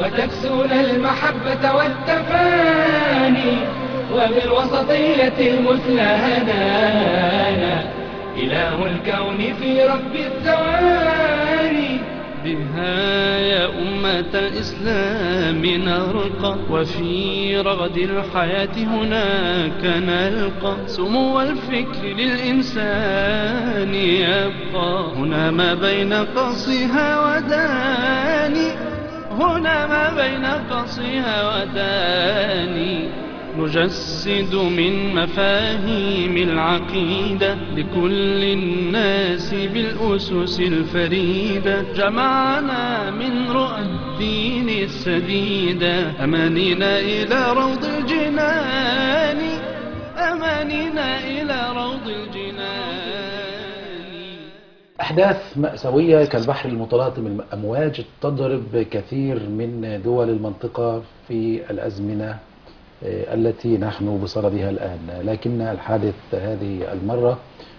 وتكسون المحبة والتفاني، وبالوسطية المثلى هدانا إله الكون في رب الثواني. بها يا أمة الإسلام نرقى، وفي رغد الحياة هناك نلقى سمو الفكر للإنسان يبقى. هنا ما بين قصها وداني، هنا ما بين قصها وداني، نجسد من مفاهيم العقيدة لكل الناس بالأسس الفريدة. جمعنا من رؤى الدين السديدة، أمانينا إلى روض الجنان، أمانينا إلى روض الجنان. أحداث مأساوية كالبحر المتلاطم الأمواج تضرب كثير من دول المنطقة في الأزمنة التي نحن بصددها الآن، لكن الحادث هذه المرة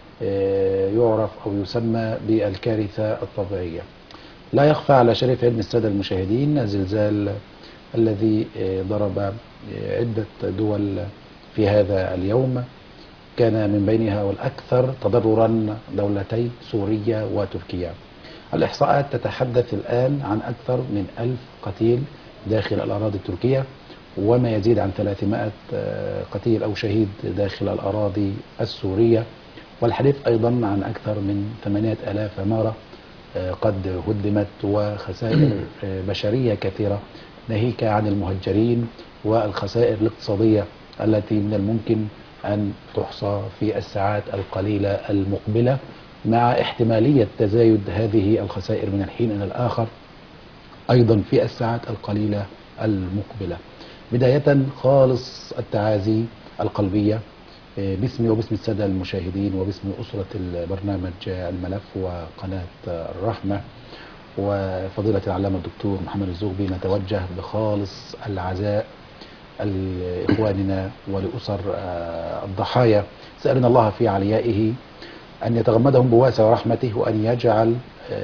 يعرف أو يسمى بالكارثة الطبيعية. لا يخفى على شريف علم السادة المشاهدين الزلزال الذي ضرب عدة دول في هذا اليوم، كان من بينها والأكثر تضررا دولتي سوريا وتركيا. الإحصاءات تتحدث الآن عن أكثر من 1000 قتيل داخل الأراضي التركية، وما يزيد عن 300 قتيل أو شهيد داخل الأراضي السورية، والحديث أيضا عن أكثر من 8000 عمارة قد هدمت، وخسائر بشرية كثيرة، ناهيك عن المهجرين والخسائر الاقتصادية التي من الممكن أن تحصى في الساعات القليلة المقبلة، مع احتمالية تزايد هذه الخسائر من الحين إلى الآخر أيضا في الساعات القليلة المقبلة. بداية خالص التعازي القلبية باسمي وباسم السادة المشاهدين وباسم أسرة البرنامج الملف وقناة الرحمة وفضيلة العلامة الدكتور محمد الزغبي، نتوجه بخالص العزاء لإخواننا ولأسر الضحايا، سألنا الله في عليائه أن يتغمدهم بواسع رحمته، وأن يجعل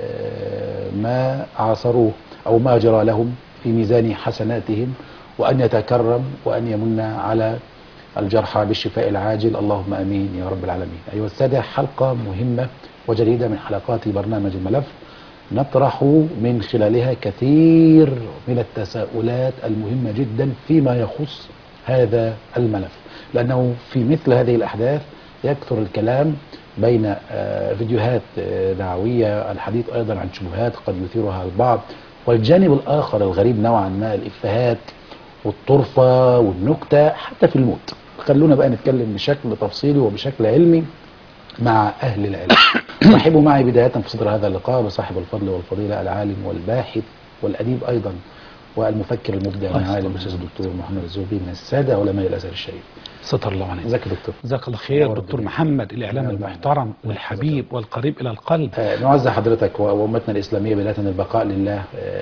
ما عاصروه أو ما جرى لهم في ميزان حسناتهم، وأن يتكرم وأن يمن على الجرحى بالشفاء العاجل، اللهم آمين يا رب العالمين. أيها السادة، حلقة مهمة وجديدة من حلقات برنامج الملف، نطرح من خلالها كثير من التساؤلات المهمة جدا فيما يخص هذا الملف، لأنه في مثل هذه الأحداث يكثر الكلام بين فيديوهات دعوية، الحديث أيضا عن شبهات قد يثيرها البعض، والجانب الآخر الغريب نوعا ما الإفيهات والطرفة والنكتة حتى في الموت. خلونا بقى نتكلم بشكل تفصيلي وبشكل علمي مع أهل العلم. رحبوا معي بداية في صدر هذا اللقاء بصاحب الفضل والفضيلة العالم والباحث والأديب أيضا والمفكر المبدع معالي الأستاذ الدكتور محمد الزغبي من السادة علماء الأزهر الشريف. ستر الله عليك. ازيك يا دكتور؟ جزاك الله خير. دكتور محمد، الإعلام المحترم والحبيب والقريب إلى القلب. نعزى حضرتك وأمتنا الإسلامية بداية البقاء لله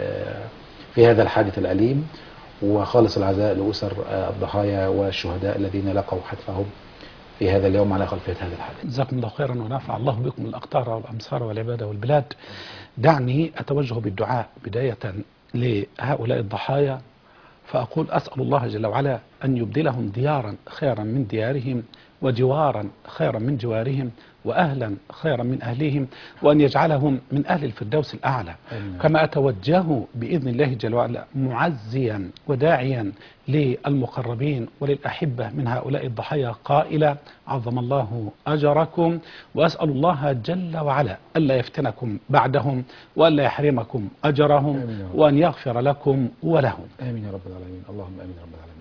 في هذا الحادث الأليم، وخالص العزاء لأسر الضحايا والشهداء الذين لقوا حتفهم في هذا اليوم على خلفية هذا الحادث. جزاكم الله خيرا ونفع الله بكم الأقطار والأمصار والعبادة والبلاد. دعني أتوجه بالدعاء بداية لهؤلاء الضحايا، فأقول أسأل الله جل وعلا أن يبدلهم ديارا خيرا من ديارهم، وجوارا خيرا من جوارهم، وأهلا خيرا من أهلهم، وأن يجعلهم من أهل الفردوس الأعلى. كما أتوجه بإذن الله جل وعلا معزيا وداعيا للمقربين وللأحبة من هؤلاء الضحايا قائلا: عظم الله أجركم، وأسأل الله جل وعلا ألا يفتنكم بعدهم، وألا يحرمكم أجرهم، وأن يغفر لكم ولهم. آمين يا رب العالمين، اللهم آمين يا رب العالمين.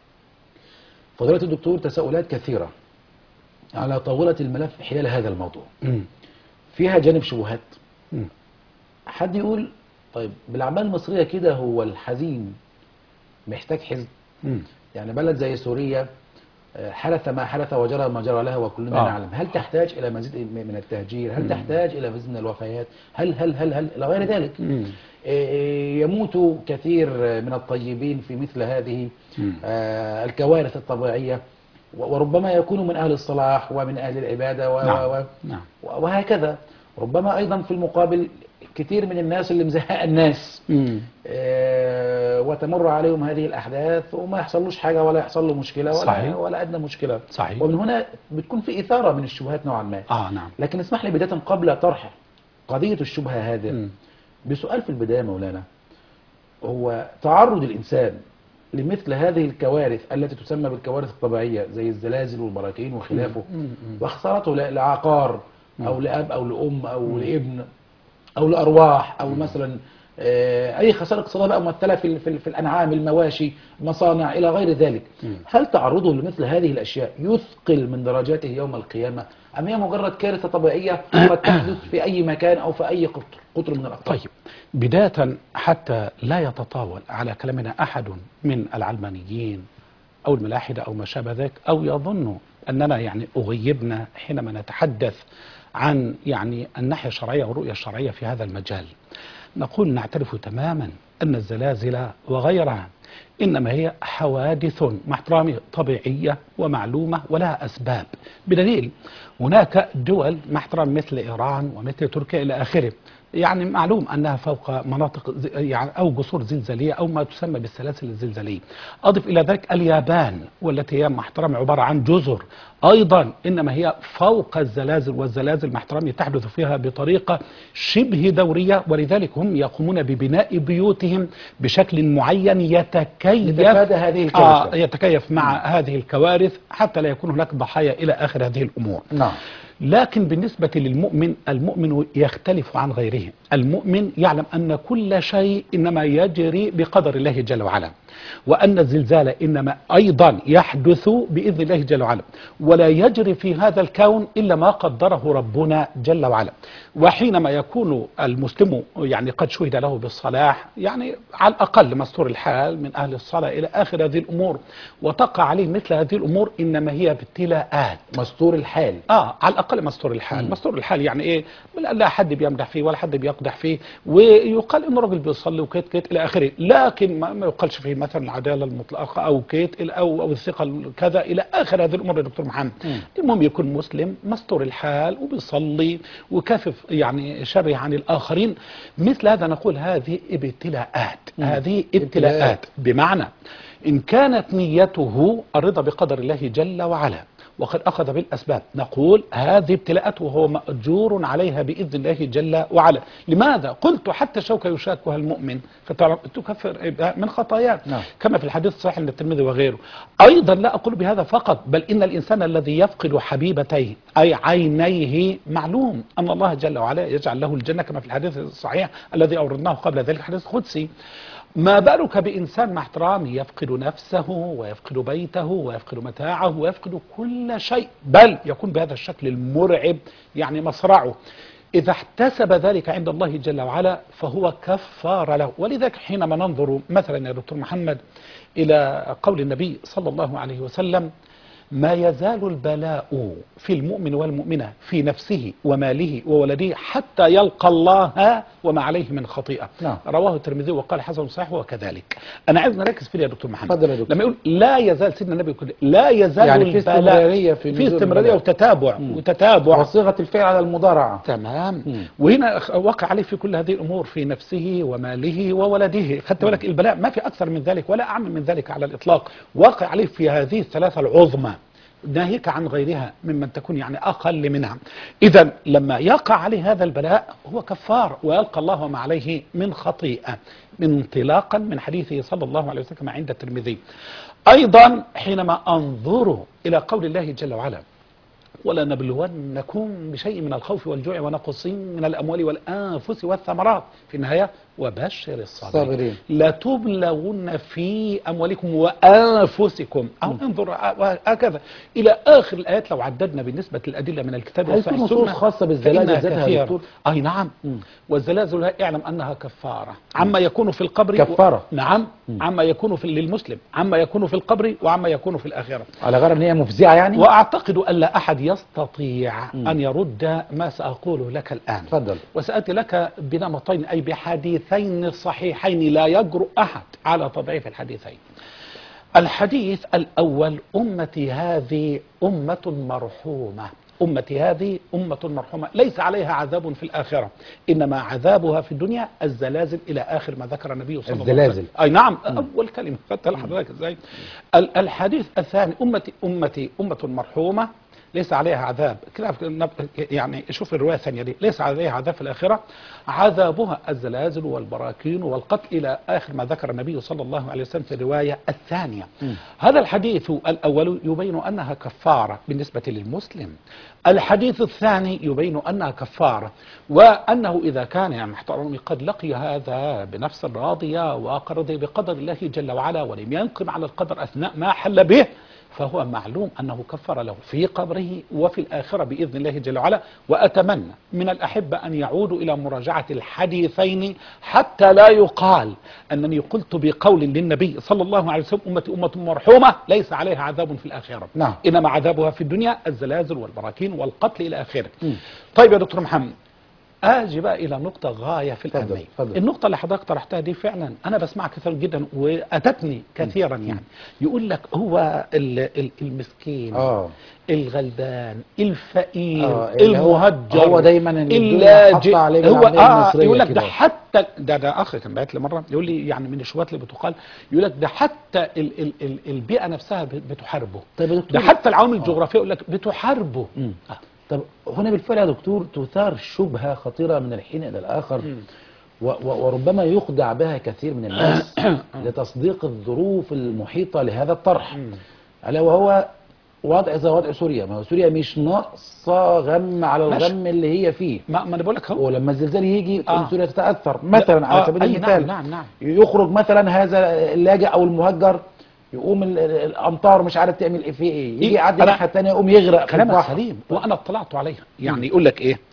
فضيلة الدكتور، تساؤلات كثيرة على طاولة الملف حيال هذا الموضوع. فيها جانب شبهات. حد يقول طيب بالأعمال المصرية كده هو الحزين محتاج حزن؟ يعني بلد زي سوريا حدث ما حدث وجرى ما جرى لها وكلنا نعلم، هل تحتاج إلى مزيد من التهجير؟ هل تحتاج إلى مزيد من الوفيات؟ هل إلى غير ذلك؟ يموت كثير من الطيبين في مثل هذه الكوارث الطبيعية، وربما يكون من أهل الصلاح ومن أهل العبادة وهكذا. ربما أيضا في المقابل كثير من الناس اللي مزهق الناس وتمر عليهم هذه الأحداث وما يحصلوش حاجة ولا يحصل له مشكلة صحيح. ولا أدنى مشكلة. صحيح. ومن هنا بتكون في إثارة من الشبهات نوعا ما. نعم. لكن اسمح لي بداية قبل طرح قضية الشبهة هذه بسؤال في البداية مولانا. هو تعرض الإنسان لمثل هذه الكوارث التي تسمى بالكوارث الطبيعية زي الزلازل والبراكين وخلافه، وخسارته لعقار أو لأب أو لأم أو لابن أو لأرواح أو مثلا أي خسارة اقتصادية بقى ممثلة في الأنعام، المواشي، مصانع إلى غير ذلك، هل تعرضه لمثل هذه الأشياء يثقل من درجاته يوم القيامة أم هي مجرد كارثة طبيعية قد تحدث في أي مكان أو في أي قطر من الأقطار؟ طيب، بداية حتى لا يتطاول على كلامنا أحد من العلمانيين أو الملاحدة أو ما شابه ذلك، أو يظن أننا يعني أغيبنا حينما نتحدث عن يعني الناحية الشرعية والرؤية الشرعية في هذا المجال، نقول نعترف تماما أن الزلازل وغيرها إنما هي حوادث مع احترامي طبيعية ومعلومة ولها أسباب، بدليل هناك دول مع احترام مثل إيران ومثل تركيا إلى آخره، يعني معلوم أنها فوق مناطق يعني أو جسور زلزالية أو ما تسمى بالسلاسل الزلزالية. أضف إلى ذلك اليابان والتي هي مع احترامي عبارة عن جزر أيضا إنما هي فوق الزلازل، والزلازل مع احترامي تحدث فيها بطريقة شبه دورية، ولذلك هم يقومون ببناء بيوتهم بشكل معين يتكيف مع هذه الكوارث حتى لا يكون هناك ضحايا إلى آخر هذه الأمور. نعم. لكن بالنسبة للمؤمن، المؤمن يختلف عن غيره. المؤمن يعلم أن كل شيء إنما يجري بقدر الله جل وعلا، وأن الزلزال إنما أيضا يحدث بإذن الله جل وعلا، ولا يجري في هذا الكون إلا ما قدره ربنا جل وعلا. وحينما يكون المسلم يعني قد شهد له بالصلاح، يعني على الأقل مستور الحال من أهل الصلاة إلى آخر هذه الأمور، وتقع عليه مثل هذه الأمور إنما هي ابتلاءات. مستور الحال على الأقل مستور الحال. مستور الحال يعني إيه؟ لا حد بيمدح فيه ولا حد بيقدح فيه، ويقال إنه راجل بيصلي وكيت كيت إلى آخره، لكن ما يقالش فيه مثلا العدالة المطلقة أو كيت أو الثقة كذا إلى آخر هذه الأمور يا دكتور محمد. المهم يكون مسلم مستور الحال وبيصلي وكافف يعني شره عن الآخرين. مثل هذا نقول هذه ابتلاءات. هذه ابتلاءات بمعنى إن كانت نيته الرضا بقدر الله جل وعلا وقد أخذ بالأسباب، نقول هذه ابتلاءته وهو مأجور عليها بإذن الله جل وعلا. لماذا؟ قلت حتى شوكة يشاكها المؤمن فتكفر من خطاياه، كما في الحديث الصحيح عند الترمذي وغيره. أيضا لا أقول بهذا فقط، بل إن الإنسان الذي يفقد حبيبتيه أي عينيه معلوم أن الله جل وعلا يجعل له الجنة، كما في الحديث الصحيح الذي أوردناه قبل ذلك الحديث القدسي. ما بالك بإنسان مع احترامه يفقد نفسه ويفقد بيته ويفقد متاعه ويفقد كل شيء، بل يكون بهذا الشكل المرعب يعني مصرعه. إذا احتسب ذلك عند الله جل وعلا فهو كفار له. ولذلك حينما ننظر مثلا يا دكتور محمد إلى قول النبي صلى الله عليه وسلم: ما يزال البلاء في المؤمن والمؤمنة في نفسه وماله وولده حتى يلقى الله وما عليه من خطيئة. رواه الترمذي وقال حسن صحيح. وكذلك أنا عايز نركز فيه يا دكتور محمد. يا دكتور. لما يقول لا يزال، سيدنا النبي يقول لا يزال يعني البلاء في استمرارية وتتابع وصيغة الفعل على المضارعة. تمام. وهنا وقع عليه في كل هذه الأمور في نفسه وماله وولده. خدت بالك؟ البلاء ما في أكثر من ذلك ولا أعم من ذلك على الإطلاق. وقع عليه في هذه الثلاثة العظمى ناهيك عن غيرها ممن تكون يعني أقل منها. إذا لما يقع عليه هذا البلاء هو كفار ويلقى الله ما عليه من خطيئة، انطلاقا من حديثه صلى الله عليه وسلم عند الترمذي. أيضا حينما أنظر إلى قول الله جل وعلا: ولنبلونكم بشيء من الخوف والجوع ونقص من الأموال والأنفس والثمرات، في النهاية وبشر الصابرين. لتبلغن في أموالكم وأنفسكم أو انظر هكذا إلى آخر الآيات. لو عددنا بالنسبة للأدلة من الكتاب والسنة نصوص خاصة بالزلازل ذاتها. أي نعم. والزلازل اعلم أنها كفارة عما يكون في القبر. كفارة. نعم. عما يكون للمسلم، عما يكون في القبر وعما يكون في الآخرة، على غير أن هي مفزعة يعني. وأعتقد أن لا أحد يستطيع أن يرد ما سأقوله لك الآن. تفضل. وسأتي لك بنمطين أي بحديثين صحيحين لا يجرؤ أحد على تضعيف الحديثين. الحديث الأول: أمتي هذه أمة مرحومة، أمتي هذه أمة مرحومة ليس عليها عذاب في الآخرة، إنما عذابها في الدنيا الزلازل، إلى آخر ما ذكر النبي صلى الله عليه وسلم. أي نعم، أول كلمة خدتها لحضرتك إزاي. الحديث الثاني أمتي أمة مرحومة ليس عليها عذاب، يعني شوف الرواية الثانية دي، ليس عليها عذاب في الآخرة، عذابها الزلازل والبراكين والقتل، إلى آخر ما ذكر النبي صلى الله عليه وسلم في الرواية الثانية. هذا الحديث الأول يبين أنها كفارة بالنسبة للمسلم، الحديث الثاني يبين أنها كفارة، وأنه إذا كان يعني محترم قد لقي هذا بنفس راضية وأقر بقدر الله جل وعلا ولم ينقم على القدر أثناء ما حل به، فهو معلوم أنه كفر له في قبره وفي الآخرة بإذن الله جل وعلا. وأتمنى من الأحبة أن يعودوا إلى مراجعة الحديثين حتى لا يقال أنني قلت بقول للنبي صلى الله عليه وسلم أمتي أمة مرحومة ليس عليها عذاب في الآخرة، نعم. إنما عذابها في الدنيا الزلازل والبراكين والقتل إلى آخره. طيب يا دكتور محمد، اجي بقى الى نقطه غايه في الاهميه. النقطه اللي حضرتك طرحتها دي فعلا انا بسمعها كثيرا جدا واتتني كثيرا. يعني يقول لك هو المسكين الغلبان الفقير المهجر هو دايما اللاجئ، هو يقول لك ده حتى ده اخ كان بعت لي مره يقول لي يعني من الشبهات اللي بتقال، يقول لك ده حتى البيئه نفسها بتحاربه، ده حتى العوامل الجغرافيه يقول لك بتحاربه. طب هنا بالفعل يا دكتور تثار شبهة خطيرة من الحين إلى الآخر، وربما يخدع بها كثير من الناس لتصديق الظروف المحيطة لهذا الطرح، ألا وهو وضع زي وضع سوريا. ما هو سوريا مش ناقصة غم على الغم اللي هي فيه. ما أنا بقول لك هو ولما الزلزال يجي سوريا تتأثر مثلا على سبيل المثال. نعم. يخرج مثلا هذا اللاجئ أو المهجر، يقوم الامطار مش عارف تعمل ايه فيه ايه، يجي يعدي الناحيه الثانيه يقوم يغرق في البحر. سليم، وانا اطلعت عليها. يعني يقول لك ايه،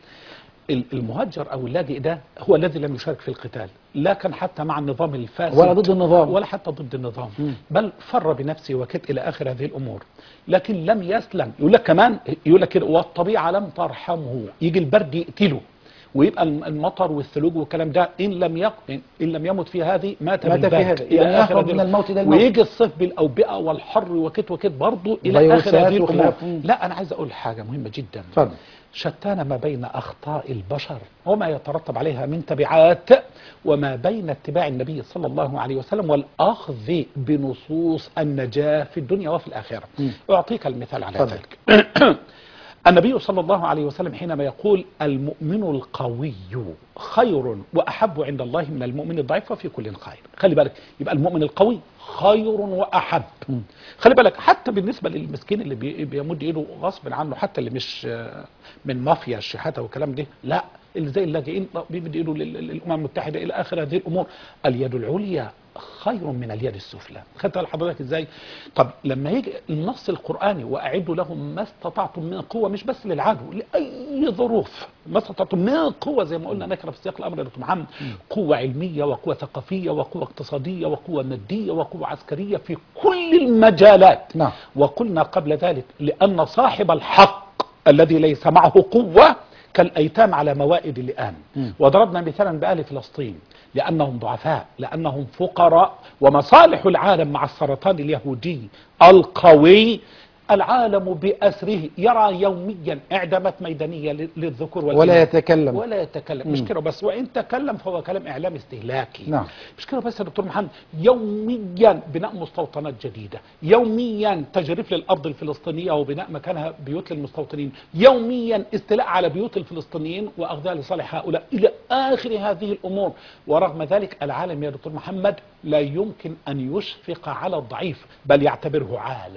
المهجر او اللاجئ ده هو الذي لم يشارك في القتال، لا كان حتى مع النظام الفاسد ولا ضد النظام ولا حتى ضد النظام، بل فر بنفسه وكد الى اخر هذه الامور، لكن لم يسلم. يقول لك كمان، يقول لك والطبيعه لم ترحمه، يجي البرد يقتله ويبقى المطر والثلوج والكلام ده ان لم يمت في هذه مات بالبرد الى اخر من الموت ده الموت. ويجي الصيف بالاوبئه والحر وكت برضه الى اخر هذه الامور. لا انا عايز اقول حاجه مهمه جدا. اتفضل. شتان ما بين اخطاء البشر وما يترتب عليها من تبعات، وما بين اتباع النبي صلى الله عليه وسلم والاخذ بنصوص النجاه في الدنيا وفي الاخره. اعطيك المثال على ذلك. النبي صلى الله عليه وسلم حينما يقول المؤمن القوي خير وأحب عند الله من المؤمن الضعيف وفي كل خير. خلي بالك، يبقى المؤمن القوي خير وأحب. خلي بالك حتى بالنسبة للمسكين اللي بيمد ايده غصب عنه، حتى اللي مش من مافيا الشحاتة والكلام ده، لا، اللي زي اللاجئين بيمد ايده للأمم المتحدة إلى آخر هذه الأمور. اليد العليا خير من اليد السفلى. خدت لحضرتك ازاي؟ طب لما يجي النص القرآني واعدوا لهم ما استطعتم من قوة، مش بس للعدو، لأي ظروف ما استطعتم من قوة، زي ما قلنا نكره في سياق الأمر يا دكتور محمد، قوة علمية وقوة ثقافية وقوة اقتصادية وقوة مادية وقوة عسكرية في كل المجالات. نعم. وقلنا قبل ذلك لأن صاحب الحق الذي ليس معه قوة كالأيتام على موائد اللئام. وضربنا مثالا بأهل فلسطين لأنهم ضعفاء، لأنهم فقراء، ومصالح العالم مع السرطان اليهودي القوي، العالم بأسره يرى يوميا إعدامات ميدانية للذكور ولا يتكلم مش كده بس، وإن تكلم فهو كلام إعلام استهلاكي. نعم. مش كده بس يا دكتور محمد، يوميا بناء مستوطنات جديدة، يوميا تجريف للأرض الفلسطينية وبناء مكانها بيوت للمستوطنين، يوميا استيلاء على بيوت الفلسطينيين وأخذها لصالح هؤلاء إلى آخر هذه الأمور. ورغم ذلك العالم يا دكتور محمد لا يمكن أن يشفق على الضعيف، بل يعتبره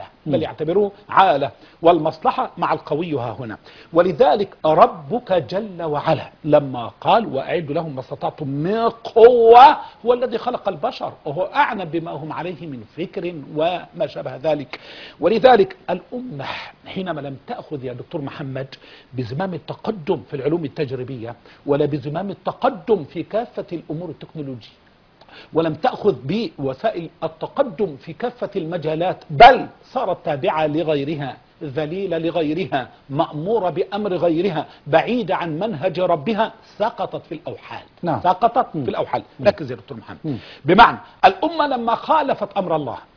عالة، والمصلحة مع القوي ها هنا. ولذلك ربك جل وعلا لما قال وأعدوا لهم ما استطعتم من قوة، هو الذي خلق البشر وهو أعلم بما هم عليه من فكر وما شابه ذلك. ولذلك الأمة حينما لم تأخذ يا دكتور محمد بزمام التقدم في العلوم التجريبية، ولا بزمام التقدم في كافة الأمور التكنولوجية، ولم تأخذ بوسائل التقدم في كافة المجالات، بل صارت تابعة لغيرها، ذليلة لغيرها، مأمورة بأمر غيرها، بعيدة عن منهج ربها، سقطت في الأوحال. نعم. سقطت في الأوحال. ركز يا دكتور محمد. بمعنى الأمة لما خالفت أمر الله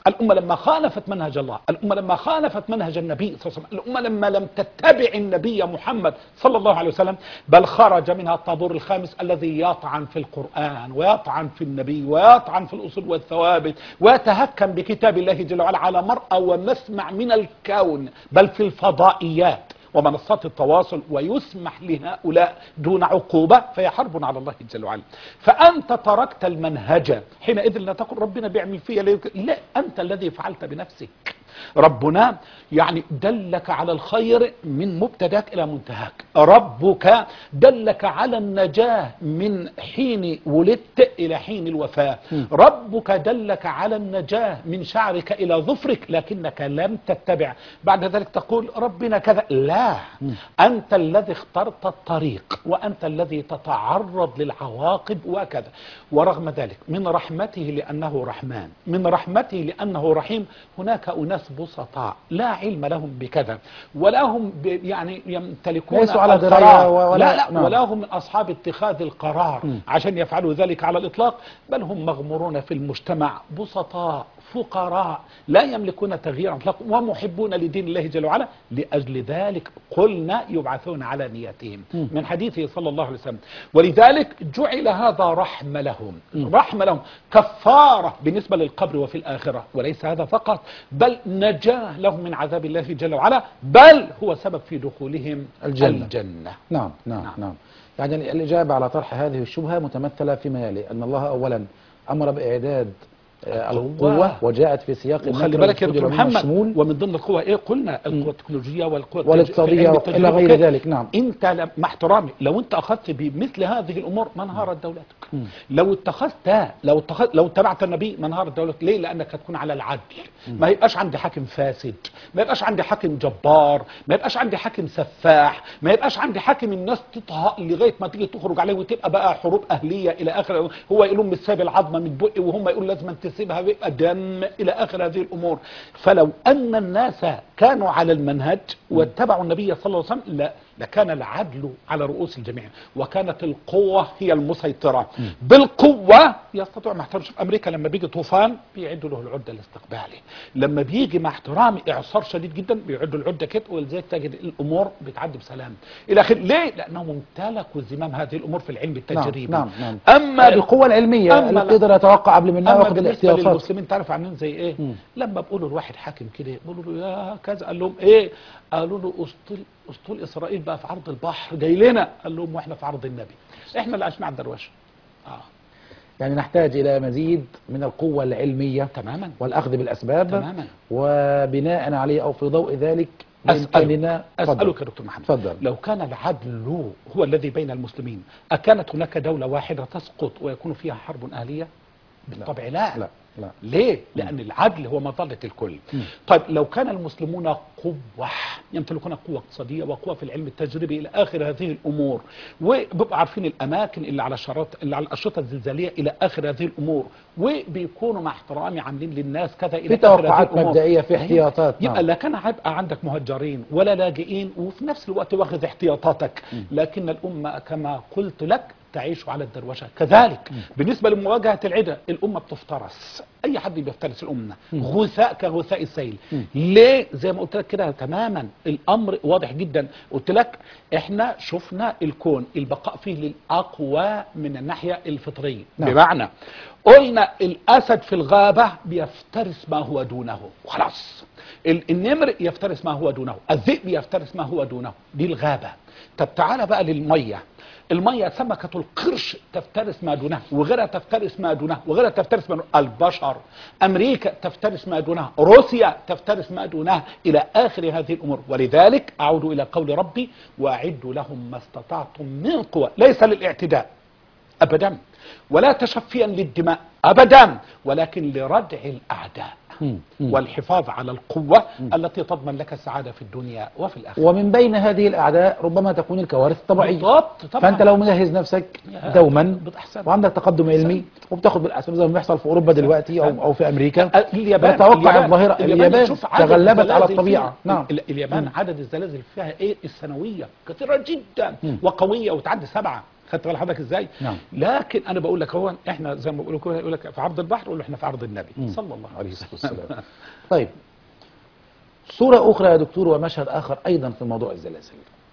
الأمة لما خالفت منهج الله، الأمة لما خالفت منهج النبي صلى الله عليه وسلم، الأمة لما لم تتبع النبي محمد صلى الله عليه وسلم، بل خرج منها الطابور الخامس الذي يطعن في القرآن ويطعن في النبي ويطعن في الأصول والثوابت ويتهكم بكتاب الله جل وعلا على مرأى ومسمع من الكون، بل في الفضائيات ومنصات التواصل، ويسمح لهؤلاء دون عقوبة، فهي حرب على الله جل وعلا. فأنت تركت المنهج، حينئذ لا تقول ربنا بيعمل فيها، لا، أنت الذي فعلت بنفسك. ربنا يعني دلك على الخير من مبتداك إلى منتهاك، ربك دلك على النجاة من حين ولدت إلى حين الوفاة، ربك دلك على النجاة من شعرك إلى ظفرك، لكنك لم تتبع. بعد ذلك تقول ربنا كذا، لا، أنت الذي اخترت الطريق وأنت الذي تتعرض للعواقب وكذا. ورغم ذلك من رحمته لأنه رحمن، من رحمته لأنه رحيم، هناك أناس بسطاء لا علم لهم بكذا ولا هم يعني يمتلكون ليسوا على القرار، دراية لا نعم. ولا هم من أصحاب اتخاذ القرار عشان يفعلوا ذلك على الإطلاق، بل هم مغمورون في المجتمع، بسطاء فقراء لا يملكون تغييرا اطلاقا ومحبون لدين الله جل وعلا. لأجل ذلك قلنا يبعثون على نيتهم من حديثه صلى الله عليه وسلم. ولذلك جعل هذا رحمة لهم، رحمة لهم، كفارة بالنسبة للقبر وفي الآخرة. وليس هذا فقط، بل نجاة لهم من عذاب الله جل وعلا، بل هو سبب في دخولهم الجنة. نعم نعم نعم. يعني الإجابة على طرح هذه الشبهة متمثلة فيما يلي: أن الله أولا أمر بإعداد القوة وجاءت في سياق وخلي بالك يا دكتور محمد، ومن ضمن القوى ايه قلنا؟ القوى التكنولوجية والقوى والاقتصادية والى غير ذلك. نعم. انت مع احترامي لو انت اخذت بمثل هذه الامور ما انهارت دولتك. لو اتخذتها، لو اتبعت النبي ما انهارت دولتك. ليه؟ لانك هتكون على العدل. ما يبقاش عندي حاكم فاسد، ما يبقاش عندي حاكم جبار، ما يبقاش عندي حاكم سفاح، ما يبقاش عندي حاكم الناس تطهق لغايه ما تيجي تخرج عليه وتبقى بقى حروب اهليه الى اخره. هو يقولون مش سايب العظمه من بقي وهم يقولوا لازم تسيبها ويبقى دم الى اخر هذه الامور. فلو ان الناس كانوا على المنهج واتبعوا النبي صلى الله عليه وسلم لكان العدل على رؤوس الجميع، وكانت القوة هي المسيطرة. بالقوة يستطيع. مع احترامي، شوف أمريكا لما بيجي طوفان بيعدوا له العدة الاستقبالي، لما بيجي مع احترامي إعصار شديد جدا بيعدوا العدة كده، ولذلك تجد الأمور بتعدي بسلام إلى آخره. ليه؟ لأنهم امتلكوا زمام هذه الأمور في العلم التجريبي. نعم نعم. أما بالقوة العلمية التي يقدر يتوقع قبل منها وياخذ الاحتياطات. المسلمين تعرف عاملين زي إيه؟ لما بيقولوا لواحد حاكم كده بيقولوا له يا كذا، قال لهم إيه؟ قالوا له اسطول اسرائيل بقى في عرض البحر جاي لنا، قال لهم واحنا في عرض النبي، احنا اللي عشنا على الدروشه. يعني نحتاج الى مزيد من القوه العلميه تماما والاخذ بالاسباب تماما، وبناء عليه او في ضوء ذلك اسالك يا دكتور محمد، تفضل. لو كان العدل هو الذي بين المسلمين اكانت هناك دوله واحده تسقط ويكون فيها حرب اهليه؟ بالطبع لا. لا. لا. ليه؟ لأن العدل هو مظلة الكل. طيب لو كان المسلمون قوة، يمتلكون قوة اقتصادية وقوة في العلم التجريبي إلى آخر هذه الأمور، وبيبقوا عارفين الأماكن اللي على الأشرطة الزلزالية إلى آخر هذه الأمور، وبيكونوا مع احترامي عاملين للناس كذا إلى في آخر توقعات هذه الأمور مبدئية، في احتياطات. يبقى لا كان هيبقى عندك مهجرين ولا لاجئين، وفي نفس الوقت واخذ احتياطاتك. لكن الأمة كما قلت لك تعيش على الدروشة. كذلك بالنسبة لمواجهة العدة، الأمة بتفترس، أي حد بيفترس الأمة، غثاء كغثاء السيل. ليه؟ زي ما قلت لك كده تماما، الأمر واضح جدا. قلت لك احنا شفنا الكون البقاء فيه للأقوى من الناحية الفطرية. بمعنى قلنا الأسد في الغابة بيفترس ما هو دونه خلاص، النمر يفترس ما هو دونه، الذئب يفترس ما هو دونه، دي الغابة. طب تعالى بقى للمية، المية سمكة القرش تفترس ما دونها، وغيرها تفترس ما دونها، وغيرها تفترس ما دونها. البشر، أمريكا تفترس ما دونها، روسيا تفترس ما دونها، إلى آخر هذه الأمور. ولذلك أعود إلى قول ربي: وأعدوا لهم ما استطعتم من قوة، ليس للاعتداء أبدا، ولا تشفيا للدماء أبدا، ولكن لردع الأعداء والحفاظ على القوة التي تضمن لك السعادة في الدنيا وفي الآخرة. ومن بين هذه الأعداء ربما تكون الكوارث الطبيعية. بالضبط. فأنت لو مجهز نفسك دوما وعندك تقدم علمي وبتاخد بالأسباب زي ما بيحصل في أوروبا دلوقتي أو في أمريكا، اليابان تتوقع الظاهرة. اليابان تغلبت على الطبيعة. اليابان عدد الزلازل فيها السنوية كثيرة جدا وقوية وتعدي 7 خدت بال حضرتك ازاي؟ نعم. لكن انا بقول لك هو احنا زي ما بقول كده، يقول لك في عرض البحر، يقول له احنا في عرض النبي صلى الله عليه وسلم. والسلام. طيب، صورة أخرى يا دكتور ومشهد آخر أيضا في موضوع الزلازل.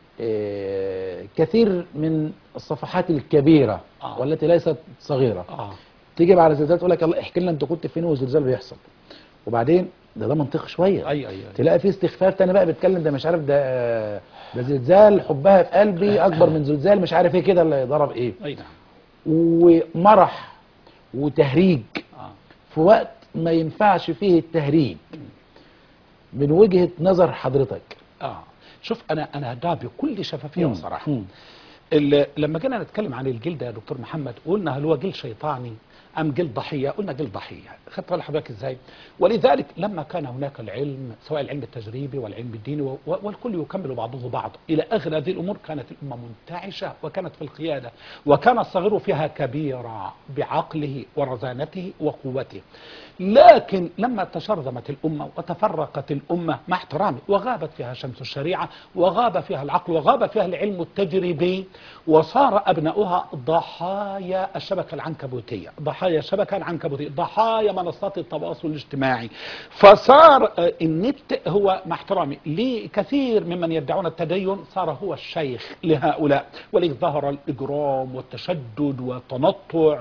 كثير من الصفحات الكبيرة والتي ليست صغيرة تيجي على زلزال تقول لك الله احكي لنا انت كنت فين والزلزال بيحصل، وبعدين ده منطقي شويه. أيوة. تلاقي في استخفاف تاني بقى بيتكلم ده مش عارف ده زلزال حبها في قلبي اكبر من زلزال مش عارف ايه كده اللي ضرب ايه. اي نعم. ومرح وتهريج في وقت ما ينفعش فيه التهريج من وجهة نظر حضرتك. شوف انا ده بكل شفافيه وصراحه. لما جينا نتكلم عن الجلد يا دكتور محمد، قلنا هل هو جلد شيطاني ام جلد ضحيه؟ قلنا جلد ضحيه. خدت بال حضرتك ازاي؟ ولذلك لما كان هناك العلم سواء العلم التجريبي والعلم الديني والكل يكمل بعضه بعض الى اخر هذه الامور، كانت الامه منتعشه وكانت في القياده، وكان الصغير فيها كبيرا بعقله ورزانته وقوته. لكن لما تشرذمت الامه وتفرقت الامه مع احترامي، وغابت فيها شمس الشريعه، وغاب فيها العقل، وغاب فيها العلم التجريبي، وصار ابناؤها ضحايا الشبكه العنكبوتيه، ضحايا الشبكه العنكبوتيه، ضحايا منصات التواصل الاجتماعي. فصار النت هو مع احترامي لكثير ممن يدعون التدين صار هو الشيخ لهؤلاء، ولذلك ظهر الاجرام والتشدد والتنطع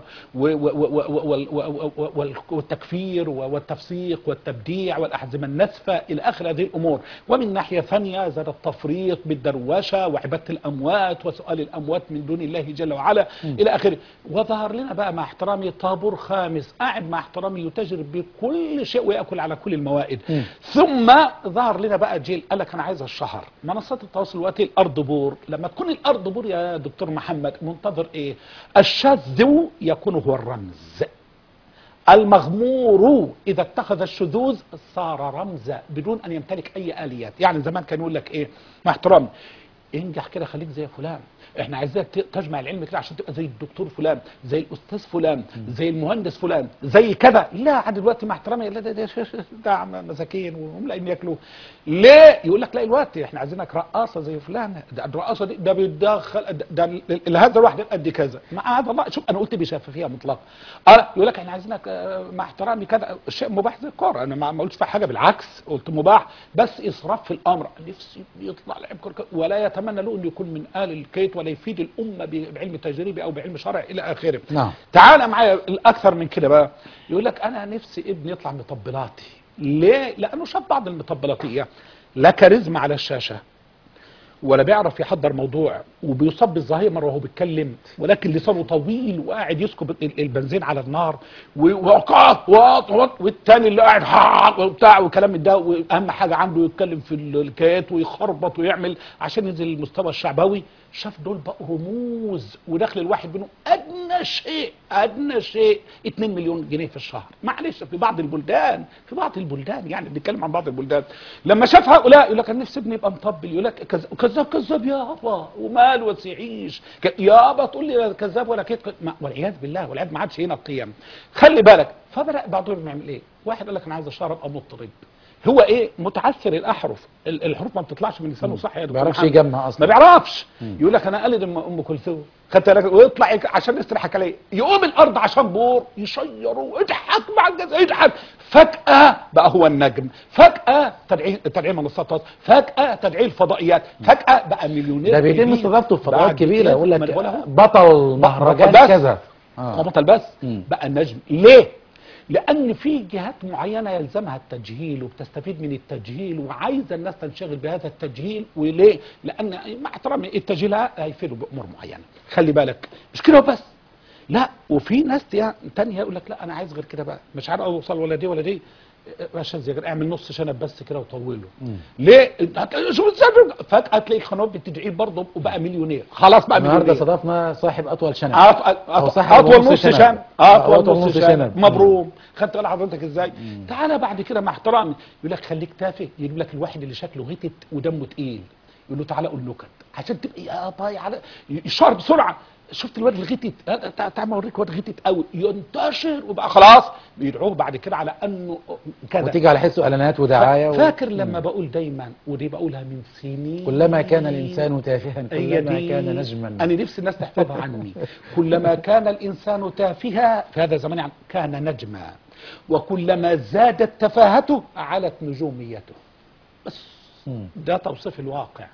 والتكفير والتفسيق والتبديع والاحزمه النسفه الى اخر هذه الامور. ومن ناحيه ثانيه زاد التفريط بالدروشه وعباده الاموات وسؤال الاموات من دون الله جل وعلا الى اخره. وظهر لنا بقى مع احترامي طابور خامس قاعد مع احترامي يتاجر بكل شيء وياكل على كل الموائد. ثم ظهر لنا بقى جيل قال لك انا عايز الشهر. منصات التواصل دلوقتي الارض بور. لما تكون الارض بور يا دكتور محمد منتظر ايه؟ الشاذ يكون هو الرمز، المغمور إذا اتخذ الشذوذ صار رمزا بدون أن يمتلك أي آليات. يعني زمان كان يقول لك إيه مع احترامي، انجح كده خليك زي فلان، احنا عايزينك تجمع العلم كده عشان تبقى زي الدكتور فلان، زي الاستاذ فلان، زي المهندس فلان، زي كذا. لا عاد دلوقتي مع احترامي لا ده مساكين وهم لاقيين ياكلوا. ليه؟ يقول لك لا دلوقتي احنا عايزينك رقاصه زي فلان، ده الرقاصه دي ده بيتدخل ده هذا الواحد قد كذا. مع هذا الله شوف انا قلت بشفافيه مطلقه. يقول لك احنا عايزينك مع احترامي كذا، شيء مباح زي الكوره، انا ما قلتش في حاجه بالعكس قلت مباح، بس اسراف في الامر. نفسي يطلع لعب كوره ولا يتمنى له انه يكون من آل الكيت ولا يفيد الامه بعلم تجريبي او بعلم شرعي الى اخره. نعم. تعال معايا الاكثر من كده بقى، يقول لك انا نفسي ابني يطلع مطبلاتي. ليه؟ لانه شاف بعض المطبلاتيه لا كاريزما على الشاشه ولا بيعرف يحضر موضوع، وبيصاب بالزهايمر وهو بيتكلم، ولكن لسانه طويل وقاعد يسكب البنزين على النار والتاني اللي قاعد وبتاع وكلام من ده، واهم حاجه عنده يتكلم في الكيات ويخربط ويعمل عشان ينزل المستوى الشعبوي. شاف دول بقوا رموز، ودخل الواحد منهم ادنى شيء 2 مليون جنيه في الشهر. معلش في بعض البلدان يعني بنتكلم عن بعض البلدان. لما شاف هؤلاء يقول لك انا نفسي ابني يبقى مطبل، يقول لك كذاب يابا ومال وسيعيش يابا تقول لي كذاب ولا كده، والعياذ بالله والعياذ ما عادش هنا القيم. خلي بالك. فبدأ بعضهم يعمل ايه؟ واحد قال لك انا عايز اشرب او مطرب، هو ايه متعثر الاحرف، الحروف ما بتطلعش من لسانه صح يا دكتور، ما بيعرفش يجمع اصلا، ما بيعرفش. يقول لك انا قلد ام كلثوم، خدت بالك، ويطلع عشان يستريح عليه، يقوم الارض عشان بور يشيروا اضحك مع الجزء يضحك، فجاه بقى هو النجم، فجاه تدعيم منصات، فجاه تدعيم الفضائيات، فجاه بقى مليونير. ده بيتم استضافته في فضائيات كبيره، يقول لك بطل مهرجان كذا، بطل بس بقى النجم. ليه؟ لأن في جهات معينة يلزمها التجهيل وبتستفيد من التجهيل وعايزة الناس تنشغل بهذا التجهيل. وليه؟ لأن مع احترامي التجهيل هيفيدوا بأمور معينة. خلي بالك مش كده بس، لا وفي ناس تانية يقول لك لا أنا عايز غير كده بقى، مش عارف أوصل ولا دي ولا دي، عشان زي اعمل نص شنب بس كده وطوله. ليه؟ شو فجأة تلاقي قنوات بتدعيه برضه وبقى مليونير، خلاص بقى مليونير. النهارده صادفنا صاحب اطول شنب، اطول نص شنب، اطول نص شنب، مبروك. خدت بالك حضرتك ازاي؟ تعالى بعد كده مع احترامي يقول لك خليك تافه، يجيب لك الواحد اللي شكله غتت ودمه تقيل، يقول له تعالى قول نكت عشان تبقى طايع على يشار بسرعه. شفت الواد الغتت، تعال اوريك واد غتت قوي ينتشر وبقى خلاص بيدعوه بعد كده على انه كذا، وتيجي على حسه اعلانات ودعايه فاكر لما بقول دايما، ودي بقولها من سنين، كلما كان الانسان تافها هي كلما دي. كان نجما. انا نفسي الناس تحفظها عني. كلما كان الانسان تافها في هذا الزمان يعني كان نجما، وكلما زادت تفاهته علت نجوميته. بس ده توصيف الواقع.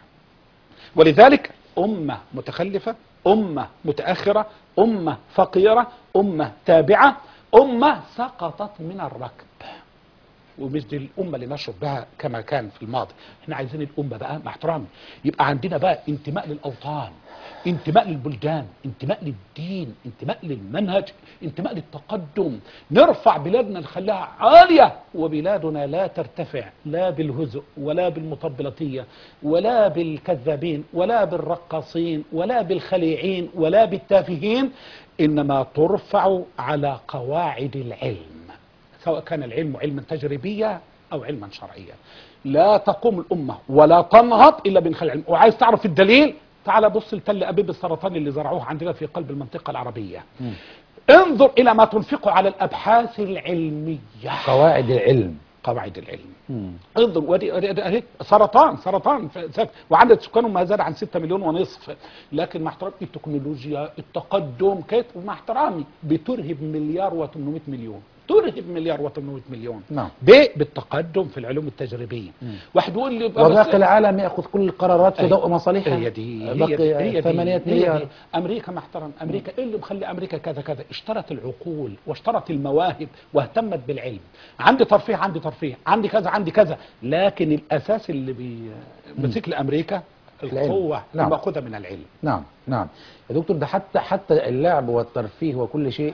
ولذلك أمة متخلفة، أمة متأخرة، أمة فقيرة، أمة تابعة، أمة سقطت من الركب. ومش دي الأمة اللي نشرب بها كما كان في الماضي. احنا عايزين الأمة بقى مع احترامي يبقى عندنا بقى انتماء للأوطان، انتماء للبلدان، انتماء للدين، انتماء للمنهج، انتماء للتقدم. نرفع بلادنا نخليها عالية، وبلادنا لا ترتفع لا بالهزء ولا بالمطبلطية ولا بالكذابين ولا بالرقاصين ولا بالخليعين ولا بالتافهين، إنما ترفع على قواعد العلم، سواء كان العلم علما تجريبيا أو علما شرعيا. لا تقوم الأمة ولا تنهض إلا من خلال العلم. وعايز تعرف الدليل؟ تعال بص لتل أبيب السرطان اللي زرعوه عندنا في قلب المنطقة العربية. انظر إلى ما تنفقه على الأبحاث العلمية، قواعد العلم، قواعد العلم. انظر ودي سرطان وعدد سكانه ما زاد عن 6 مليون ونصف. لكن مع احترامي التكنولوجيا التقدم كيف، ومع احترامي بترهب مليار و800 مليون، ترهب مليار و800 مليون. نعم. بالتقدم في العلوم التجريبيه. واحد يقول لي وباقي العالم ياخذ كل القرارات في ضوء مصالحها. هي دي بقي 8 مليار. امريكا مع احترام امريكا، ايه اللي مخلي امريكا كذا كذا؟ اشترت العقول واشترت المواهب واهتمت بالعلم. عندي ترفيه، عندي ترفيه، عندي كذا، عندي كذا، لكن الاساس اللي بيمسك لامريكا القوه الماخوذه من العلم. نعم نعم يا دكتور، ده حتى اللعب والترفيه وكل شيء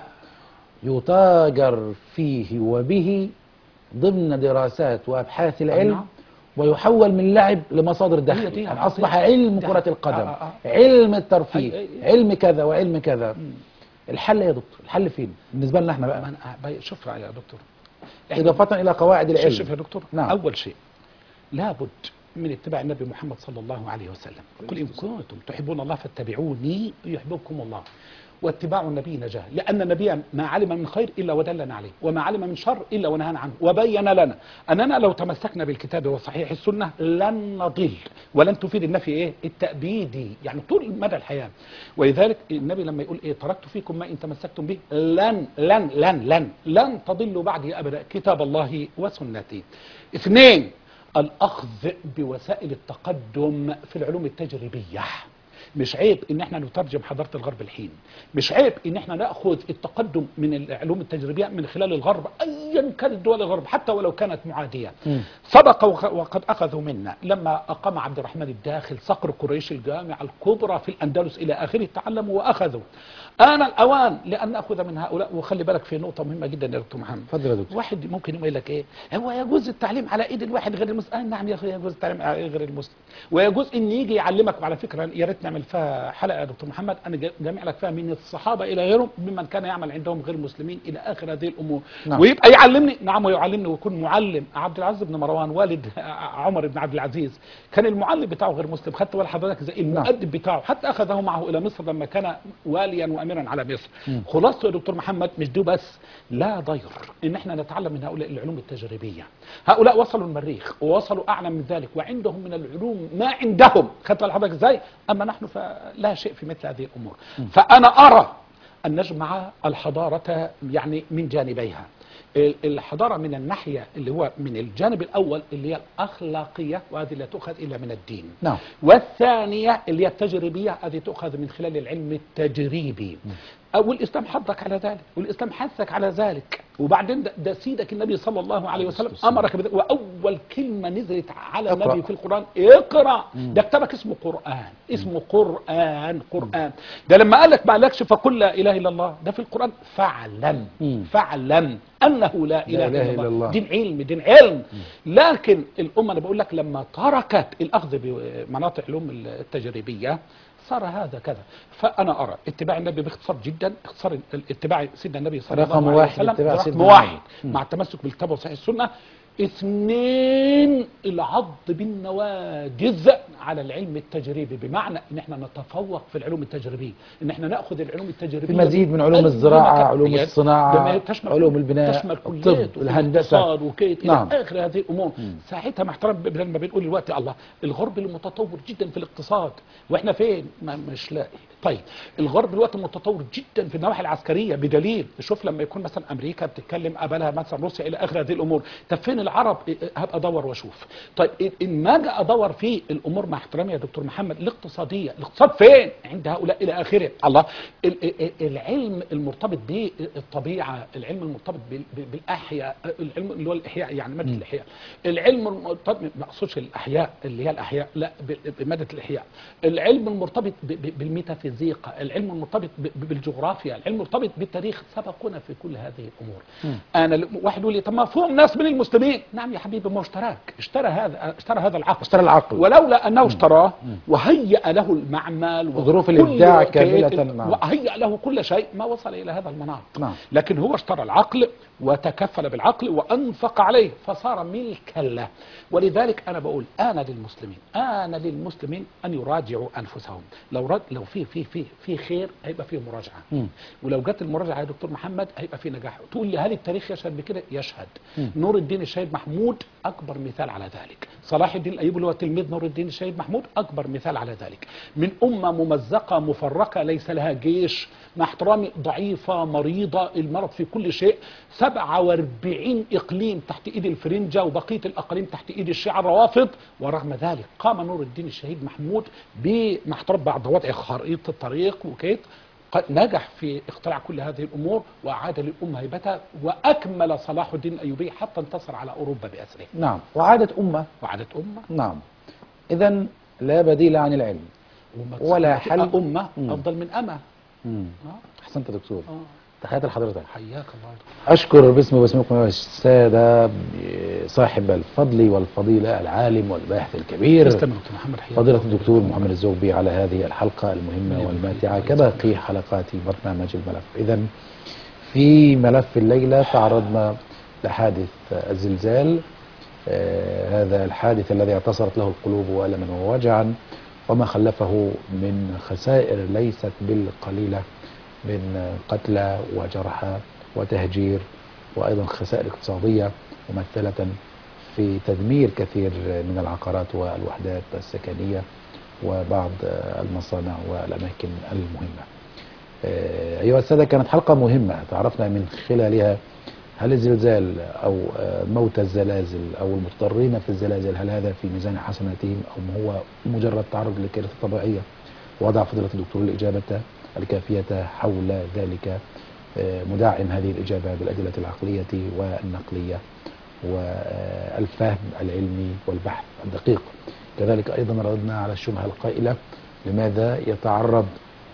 يتاجر فيه وبه ضمن دراسات وابحاث العلم، ويحول من لعب لمصادر دخل. يعني اصبح علم كرة القدم، علم الترفيه، علم كذا وعلم كذا. الحل يا دكتور، الحل فين بالنسبه لنا احنا بقى؟ شوف يا دكتور، اضافه الى قواعد العلم. شوف يا دكتور، نعم. اول شيء لابد من اتباع النبي محمد صلى الله عليه وسلم. قل ان كنتم تحبون الله فاتبعوني يحببكم الله. واتباع النبي نجاه، لأن النبي ما علم من خير إلا ودلنا عليه، وما علم من شر إلا ونهانا عنه، وبين لنا أننا لو تمسكنا بالكتاب وصحيح السنة لن نضل. ولن تفيد النفي إيه؟ التأبيدي، يعني طول مدى الحياة. ولذلك النبي لما يقول إيه؟ تركت فيكم ما إن تمسكتم به لن تضلوا بعدي أبدا، كتاب الله وسنتي. 2، الأخذ بوسائل التقدم في العلوم التجريبية. مش عيب ان احنا نترجم حضارة الغرب الحين، مش عيب ان احنا ناخذ التقدم من العلوم التجريبية من خلال الغرب ايا كانت دول الغرب حتى ولو كانت معادية. سبق وقد اخذوا منا لما اقام عبد الرحمن الداخل صقر قريش الجامعة الكبرى في الاندلس الى اخره، تعلموا واخذوا. انا الاوان لان ناخذ من هؤلاء. وخلي بالك في نقطة مهمة جدا يا دكتور محمد. اتفضل يا دكتور. واحد ممكن يقول لك ايه؟ هو يجوز التعليم على ايد الواحد غير المسلم؟ نعم يا اخي يجوز التعليم على ايد غير المسلم، ويجوز ان يجي يعلمك. وعلى فكرة يا ريت نعمل فيها حلقة يا دكتور محمد، انا جامع لك فيها من الصحابة الى غيرهم ممن كان يعمل عندهم غير مسلمين الى اخر هذه الامور. نعم. ويبقى يعلمني، نعم، ويعلمني ويكون معلم. عبد العزيز بن مروان والد عمر بن عبد العزيز كان المعلم بتاعه غير مسلم، خدت بال حضرتك زي المؤدب بتاعه، حتى اخذه معه الى مصر لما كان واليا واميرا على مصر. خلاصته يا دكتور محمد مش دي بس، لا ضير ان احنا نتعلم من هؤلاء العلوم التجريبيه. هؤلاء وصلوا المريخ ووصلوا اعلى من ذلك، وعندهم من العلوم ما عندهم، خدت حضرتك ازاي؟ اما نحن فلا شيء في مثل هذه الامور. فانا ارى ان نجمع الحضاره يعني من جانبيها. الحضاره من الناحيه اللي هو من الجانب الاول اللي هي الاخلاقيه، وهذه لا تؤخذ الا من الدين. نعم. والثانيه اللي هي التجريبيه، هذه تؤخذ من خلال العلم التجريبي. والإسلام حضك على ذلك، والإسلام حثك على ذلك. وبعدين ده سيدك النبي صلى الله عليه وسلم أمرك بذلك، وأول كلمة نزلت على النبي في القرآن اقرأ. ده كتابك اسمه قرآن، اسمه قرآن. ده لما قال لك ما قالكش فقل لا إله إلا الله، ده في القرآن فاعلم أنه لا إله إلا الله. دين علم. لكن الأمة أنا بقول لك لما تركت الأخذ بمناطق علوم التجريبية صار هذا كذا. فأنا أرى اتباع النبي باختصار جدا، اختصار اتباع سيدنا النبي صلى الله عليه وسلم رقم واحد مع التمسك بالكتاب وصحيح السنة. 2 العض بالنواجذ على العلم التجريبي، بمعنى ان احنا نتفوق في العلوم التجريبيه، ان احنا ناخذ العلوم التجريبيه في مزيد من علوم الزراعة، علوم الصناعة، علوم البناء، تشمل الطب، كليات الهندسة. والاقتصاد وكيت نعم. الى اخر هذه الامور. ساعتها مع احترام لما بنقول دلوقتي الله الغرب المتطور جدا في الاقتصاد واحنا فين؟ مش لاقي. طيب الغرب دلوقتي متطور جدا في النواحي العسكريه، بدليل شوف لما يكون مثلا امريكا بتتكلم قبلها مثلا روسيا الى اخر هذه الامور، طب فين العرب؟ هبقى ادور واشوف. طيب ان ما اجي ادور في الامور مع احترامي يا دكتور محمد الاقتصاديه، الاقتصاد فين عند هؤلاء الى اخره؟ الله العلم المرتبط بالطبيعه، العلم المرتبط بالاحياء، العلم اللي هو الاحياء يعني ماده الاحياء، العلم المرتبط ما اقصدش الاحياء اللي هي الاحياء، لا بماده الاحياء، العلم المرتبط بالميتافيزيقا، العلم المرتبط بالجغرافيا، العلم المرتبط بالتاريخ، سبقونا في كل هذه الامور. انا واحد يقول لي طب ما فيهم ناس من المسلمين، نعم يا حبيبي ما هو اشترى هذا العقل، اشترى العقل، ولولا انه اشتراه وهيأ له المعمل وظروف الابداع كامله، نعم. وهيأ له كل شيء ما وصل الى هذا المناط. نعم. لكن هو اشترى العقل وتكفل بالعقل وانفق عليه فصار ملكا له. ولذلك انا بقول انا للمسلمين ان يراجعوا انفسهم. لو في خير هيبقى فيه مراجعه، ولو جت المراجعه يا دكتور محمد هيبقى فيه نجاح. تقول لي هل التاريخ يشهد بكده؟ يشهد. نور الدين الشهيد محمود اكبر مثال على ذلك، صلاح الدين الايوبي اللي هو تلميذ نور الدين الشهيد محمود اكبر مثال على ذلك. من امه ممزقه مفرقه ليس لها جيش، مع احترامي ضعيفه مريضه، المرض في كل شيء، 47 اقليم تحت ايد الفرنجه وبقيه الاقاليم تحت ايد الشيعه الروافض، ورغم ذلك قام نور الدين الشهيد محمود مع احترام بعد وضع خريطه الطريق وكيت نجح في اختراع كل هذه الامور واعاد للامه هيبتها، واكمل صلاح الدين الايوبي حتى انتصر على اوروبا باسره. نعم، وعادت امه. نعم. اذا لا بديل عن العلم ولا حل. امه افضل من امه. احسنت يا دكتور. تحياتي لحضرتك. حياك الله. اشكر باسمي وباسمكم يا الساده صاحب الفضل والفضيله العالم والباحث الكبير فضيله الدكتور محمد الزغبي على هذه الحلقه المهمه والماتعه كباقي حلقات برنامج الملف. اذا في ملف الليله تعرضنا لحادث الزلزال، هذا الحادث الذي اعتصرت له القلوب والما ووجعا وما خلفه من خسائر ليست بالقليله من قتلى وجرحى وتهجير، وأيضا خسائر اقتصادية ممثلة في تدمير كثير من العقارات والوحدات السكنية وبعض المصانع والأماكن المهمة. أيها السادة، كانت حلقة مهمة تعرفنا من خلالها هل الزلزال أو موت الزلازل أو المضطرين في الزلازل هل هذا في ميزان حسناتهم أو هو مجرد تعرض لكارثة طبيعية؟ وضع فضيلة الدكتور الإجابة الكافية حول ذلك، مدعم هذه الإجابة بالأدلة العقلية والنقلية والفهم العلمي والبحث الدقيق. كذلك أيضا ردنا على الشبهة القائلة لماذا يتعرض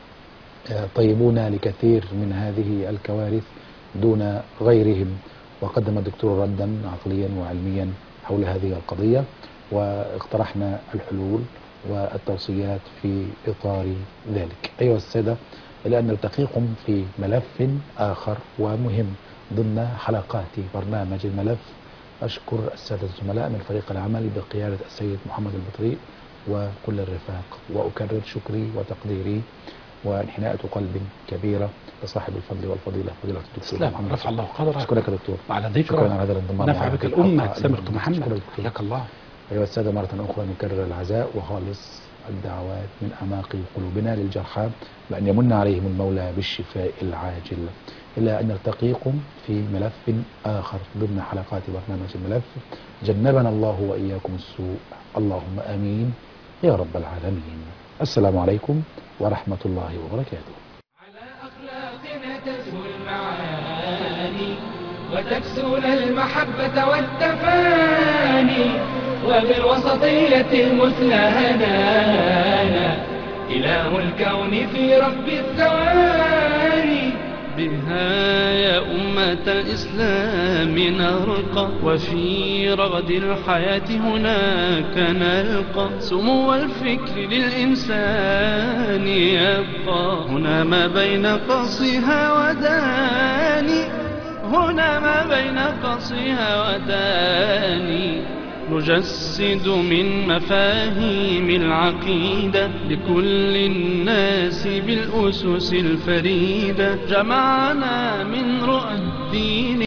طيبون لكثير من هذه الكوارث دون غيرهم، وقدم الدكتور ردا عقليا وعلميا حول هذه القضية، واقترحنا الحلول والتوصيات في إطار ذلك. أيها السادة، إلى أن نلتقيكم في ملف آخر ومهم ضمن حلقات برنامج الملف. أشكر السادة الزملاء من فريق العمل بقيادة السيد محمد البطريق وكل الرفاق، وأكرر شكري وتقديري وانحناءة قلب كبيرة لصاحب الفضل والفضيلة فضيلة الدكتور محمد. رفع الله قدرك. أشكرك يا دكتور. وعلى ذكرك. شكرا على هذا الانضمام. نفع بك الأمة. سمعت محمد. حياك الله. أيها السادة، مرة أخرى نكرر العزاء وخالص الدعوات من أعماق قلوبنا للجرحى بأن يمن عليهم المولى بالشفاء العاجل. إلى أن نلتقيكم في ملف آخر ضمن حلقات برنامج الملف. جنبنا الله وإياكم السوء، اللهم آمين يا رب العالمين. السلام عليكم ورحمة الله وبركاته. على أخلاقنا تزهو المعاني وتكسونا المحبة والتفاني، وبالوسطية المثلى هدانا إله الكون في رب الثواني. بها يا أمة إسلام نرقى، وفي رغد الحياة هناك نلقى سمو الفكر للإنسان يبقى، هنا ما بين قصها وداني هنا ما بين قصها وداني نجسد من مفاهيم العقيدة لكل الناس بالأسس الفريدة جمعنا من رؤى الدين